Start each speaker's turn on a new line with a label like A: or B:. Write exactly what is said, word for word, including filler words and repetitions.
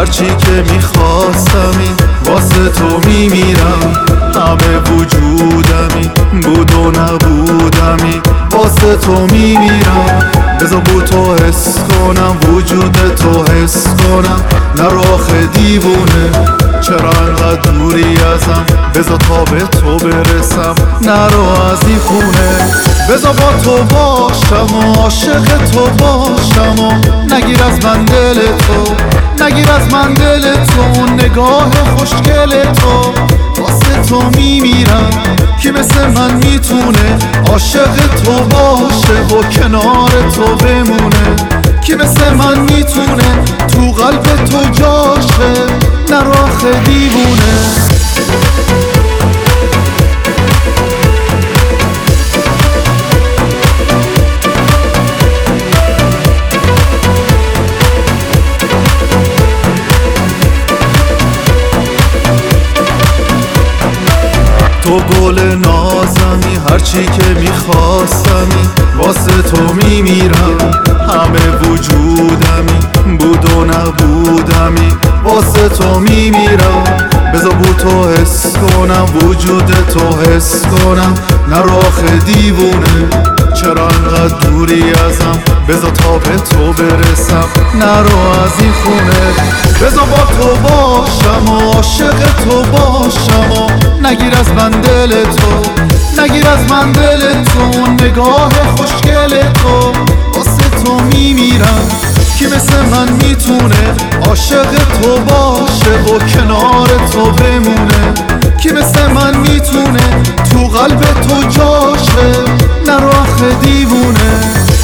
A: هرچی که میخواستمی واسه تو میمیرم. همه وجودمی بود و نبودمی واسه تو میمیرم. بذار بود تو حس کنم وجود تو حس کنم. نرو آخه دیوونه چرا انقدر دوری ازم؟ بذار تا به تو برسم نرو از این خونه. بذار با تو باشم و عاشق تو باشم و نگیر از من دل تو، نگیر از من دل تو. اون نگاه خوشگل تو واسه تو میمیرم. کی مثل من میتونه عاشق تو باشه و کنار تو بمونه؟ کی مثل من میتونه تو قلب تو جاشه؟ نرو آخه دیوونه. تو گل نازمی هرچی که میخواستمی واسه تو میمیرم. همه وجودمی بود و نبودمی واسه تو میمیرم. بذار بود تو حس کنم وجود تو حس کنم. نرو آخه دیوونه چرا انقدر دوری ازم؟ بذار تا به تو برسم نرو از این خونه. بذار با تو باشم و عاشق تو باشم و نگیر از من دل تو، نگیر از من دل تو. اون نگاه خوشگل تو واسه تو میمیرم. کی مثل من میتونه عاشق تو باشه و کنار تو بمونه؟ کی مثل من میتونه تو قلب تو جاشه؟ نرو آخه دیوونه.